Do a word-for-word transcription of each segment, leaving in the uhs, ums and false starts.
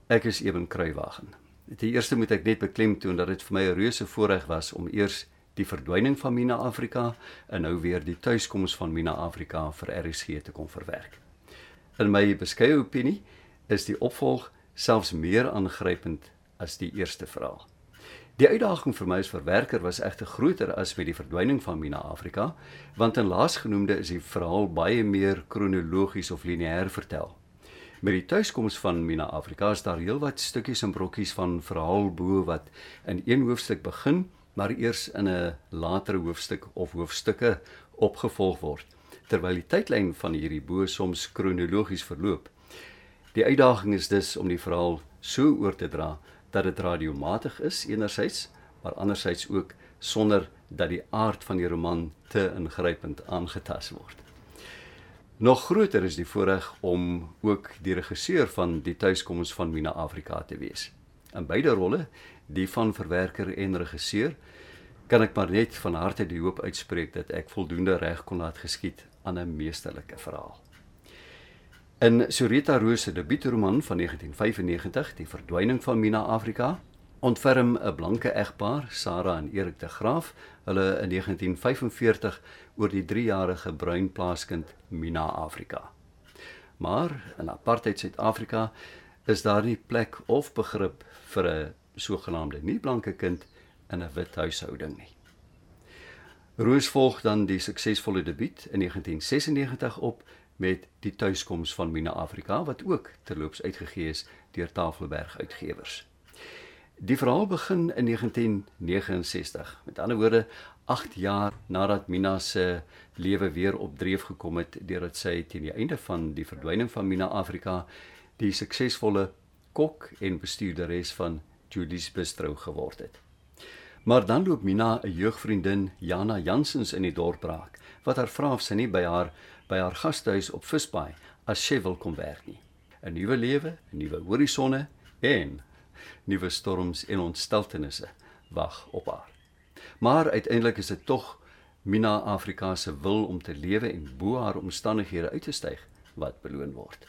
Ek is Eben Kruiwagen. Die eerste moet ek net beklemtoon dat dit vir my 'n reuse voorreg was om eers die verdwyning van Mina Afrika en nou weer die tuiskoms van Mina Afrika vir R S G te kon verwerk. In my beskeie opinie is die opvolg selfs meer aangrypend as die eerste verhaal. Die uitdaging vir my as verwerker was egter groter as met die verdwyning van Mina Afrika, want in laasgenoemde is die verhaal baie meer kronologies of lineêr vertel. Met die tuiskoms van Mina Afrika is daar heelwat stukkies en brokkies van verhaal bo wat in een hoofstuk begin, maar eers in 'n latere hoofstuk of hoofstukke opgevolg word, terwyl die tydlyn van hierdie bo soms kronologies verloop. Die uitdaging is dus om die verhaal so oor te dra dat dit radiomatig is enerzijds, maar anderzijds ook sonder dat die aard van die roman te ingrypend aangetast word. Nog groter is die voorreg om ook die regisseur van die tuiskoms van Mina Afrika te wees. In beide rolle, die van verwerker en regisseur, kan ek maar net van harte die hoop uitspreek dat ek voldoende reg kon laat geskied aan 'n meesterlike verhaal. In Soreta Roos se debuutroman van negentien vyfennegentig, Die verdwyning van Mina Afrika, ontferm 'n blanke egpaar, Sarah en Erik de Graaf, hulle in negentien vyfenveertig oor die driejarige bruin plaaskind Mina Afrika. Maar in apartheid Suid-Afrika is daar nie plek of begrip vir 'n sogenaamde nie-blanke kind in 'n wit huishouding nie. Roos volg dan die suksesvolle debuut in negentien sesennegentig op met Die tuiskoms van Mina Afrika, wat ook terloops uitgegee is deur Tafelberg Uitgewers. Die verhaal begin in negentien negenensestig, met ander woorde agt jaar nadat Mina se lewe weer op dreef gekom het, deurdat sy teen die einde van die verdwyning van Mina Afrika die suksesvolle kok en bestuurderes van Julie's Bistro geword het. Maar dan loop Mina 'n jeugvriendin, Jana Jansens, in die dorp raak, wat haar vra of sy nie by haar by haar gastehuis op Visbaai as chef wil kom werk nie. 'n Nuwe lewe, 'n nuwe horisonne en nuwe storms en ontsteltenisse wag op haar. Maar uiteindelik is dit tog Mina Afrika se wil om te lewe en bo haar omstandighede uit te styg wat beloon word.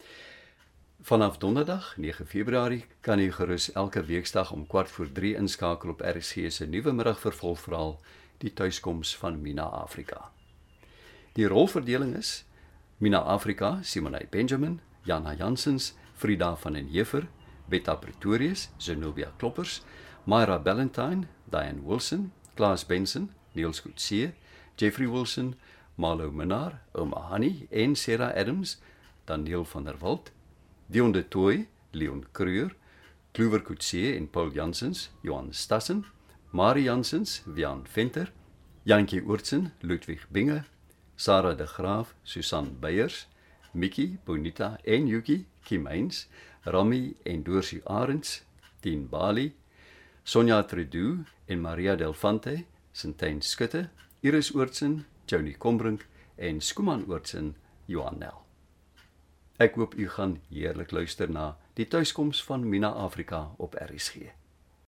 Vanaf donderdag, nege Februarie, kan u gerus elke weeksdag om kwart voor drie inskakel op R S G se nuwe middagvervolgverhaal, Die tuiskoms van Mina Afrika. Die rolverdeling is Mina Afrika, Simonai Benjamin, Jana Jansens, Frida van den Heever, Betta Pretorius, Zenobia Kloppers, Myra Ballantyne, Diane Wilson, Klaas Benson, Niels Coetzee, Jeffrey Wilson, Marlo Minnar, Oma Honey en Sarah Adams, Daniel van der Walt, Dion de Tooy, Leon Kreur, Kluwer Coetzee en Paul Jansens, Johan Stassen, Marie Jansens, Wian Venter, Jantjie Oortsen, Ludwig Binge, Sarah de Graaf, Susan Beyers, Mickey, Bonita en Yuki, Kim Heinz, Rami en Doorsie Arends, Tien Bali, Sonja Trudeau en Maria Delfante, Sintyn Skutte, Iris Oortsen, Joni Kombrink en Skuman Oortsen, Johan Nel. Ek hoop u gaan heerlik luister na Die tuiskoms van Mina Afrika op R S G.